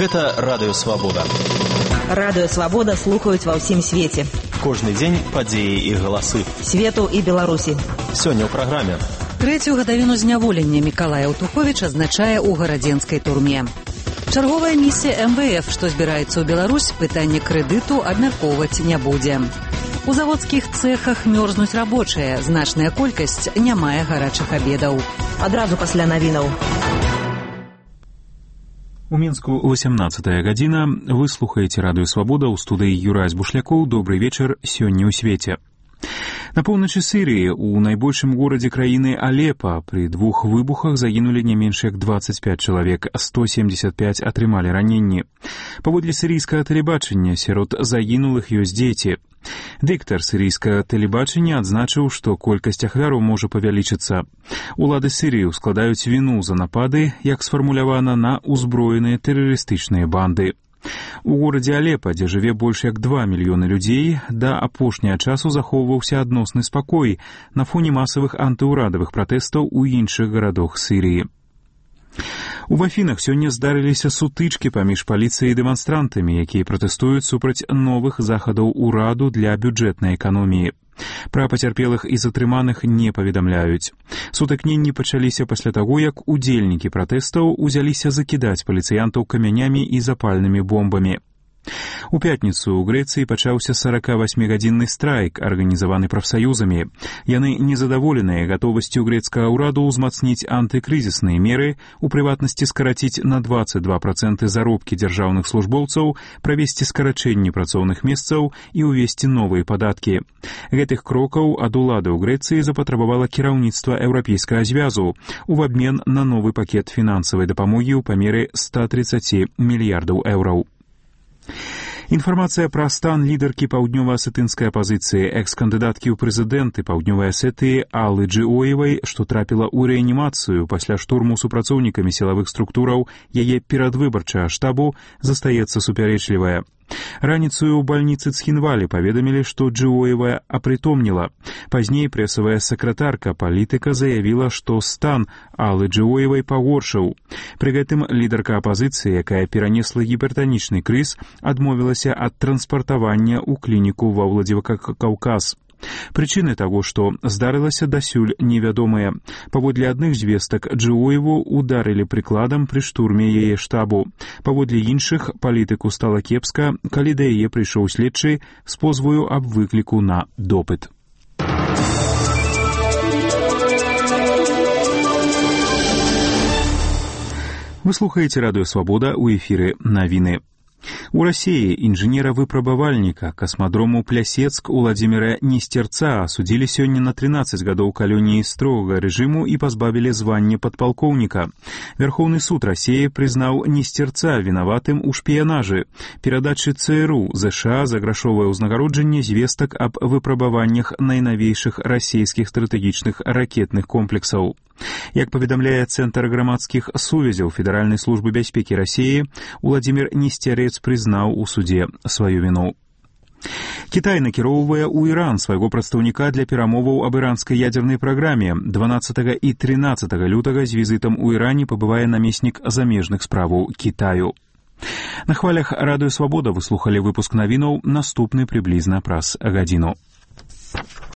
Гэта Радыё Свабода. Радыё Свабода слухаюць ва ўсім свеце. Кожны дзень падзеі і галасы. Свету і Беларусі. Сёння ў праграме. Трэцюю гадавіну зняволення Мікалай Аўтуховіч адзначае ў гарадзенскай турме. Чарговая місія МВФ, што збіраецца ў Беларусь, пытанне крэдыту абмяркоўваць не будзе. У заводскіх цэхах мёрзнуць рабочыя, значная колькасць не мае гарачых абедаў. Адразу пасля навінаў. У Мінску 18-я гадзіна. Вы слухаеце Радыё Свабода, ў студыі Юрась Бушлякоў. Добрый вечар, сёння ў свеце. На поўначы Сірыі, у найбольшым горадзе краіны Алепа, пры двух выбухах загінулі не менш як 25 чалавек, 175 атрымалі раненні. Паводле сірыйскага тэлебачання, сярод загінулых ёсць дзеці. Дыктар сірыйскага тэлебачання адзначыў, што колькасць ахвяраў можа павялічыцца. Улады Сірыі складаюць віну за напады, як сфармулявана, на ўзброеныя тэрарыстычныя банды. У горадзе Алепа, дзе жыве больш як 2 мільёны людзей, да апошняга часу захоўваўся адносны спакой на фоне масавых антыўрадавых пратэстаў у іншых гарадах Сірыі. У Афінах сёння здарыліся сутычкі паміж паліцыяй і дэманстрантамі, якія пратэстуюць супраць новых захадаў ураду для бюджэтнай эканоміі. Пра пацярпелых і затрыманых не паведамляюць. Сутыкненні пачаліся пасля таго, як удзельнікі пратэстаў узяліся закідаць паліцыянтаў камянямі і запальнымі бомбамі. У пятніцу ў Грэцыі пачаўся 48-гадзінны страйк, арганізаваны прафсаюзамі. Яны незадаволеныя гатовасцю грэцкага ўраду ўзмацніць антыкрызісныя меры, у прыватнасці скараціць на 22% заробкі дзяржаўных службоўцаў, правесці скарачэнні працоўных месцаў і ўвесці новыя падаткі. Гэтых крокаў ад улады ў Грэцыі запатрабавала кіраўніцтва Еўрапейскага звязу ў абмен на новы пакет фінансавай дапамогі ў памеры 130 мільярдаў еўраў. Інфармацыя пра стан лідаркі паўднёва-асетынскай апазіцыі, экс-кандыдаткі ў прэзідэнты Паўднёвай Асетыі Аллы Джиоевай, што трапіла ў рэанімацыю пасля штурму супрацоўнікамі сілавых структураў яе перадвыбарчага штабу, застаецца супярэчлівая. Раніцаю ў бальніцы Цхінвалі паведамілі, што Джиоева апрытомніла. Пазней прэсавая сакратарка палітыка заявіла, што стан Аллы Джиоевай пагоршыў. Пры гэтым лідарка апазіцыі, якая перанесла гіпертанічны крыз, адмовілася ад транспартавання ў клініку ва Владзівакаўказ. Прычыны таго, што здарылася, дасюль невядомыя. Паводле адных звестак, Джиоеву ударылі прыкладам пры штурме яе штабу. Паводле іншых, палітыку стала кепска, калі да яе прыйшоў следчы з позваю аб выкліку на допыт. Вы слухаеце Радыё Свабода, у эфіры навіны. У Расіі інжынера-выпрабавальніка касмадрому Плясецк Уладзіміра Несцерца асудзілі сёння на 13 гадоў калоніі строгага рэжыму і пазбавілі звання падпалкоўніка. Вярхоўны суд Расіі прызнаў Несцерца вінаватым у шпіянажы, перадачы ЦРУ ЗША за грашовае ўзнагароджанне звестак аб выпрабаваннях найнавейшых расійскіх стратэгічных ракетных комплексаў. Як паведамляе Цэнтр грамадскіх сувязяў Федэральнай службы бяспекі Расіі, Уладзімір Несцерец прызнаў у судзе сваю віну. Кітай накіроўвае ў Іран свайго прадстаўніка для перамоваў аб іранскай ядзернай праграме. 12 і 13 лютага з візітам у Іране пабывае намеснік замежных справаў Кітаю. На хвалях Радыё Свабода вы слухалі выпуск навінаў, наступны прыблізна праз гадзіну.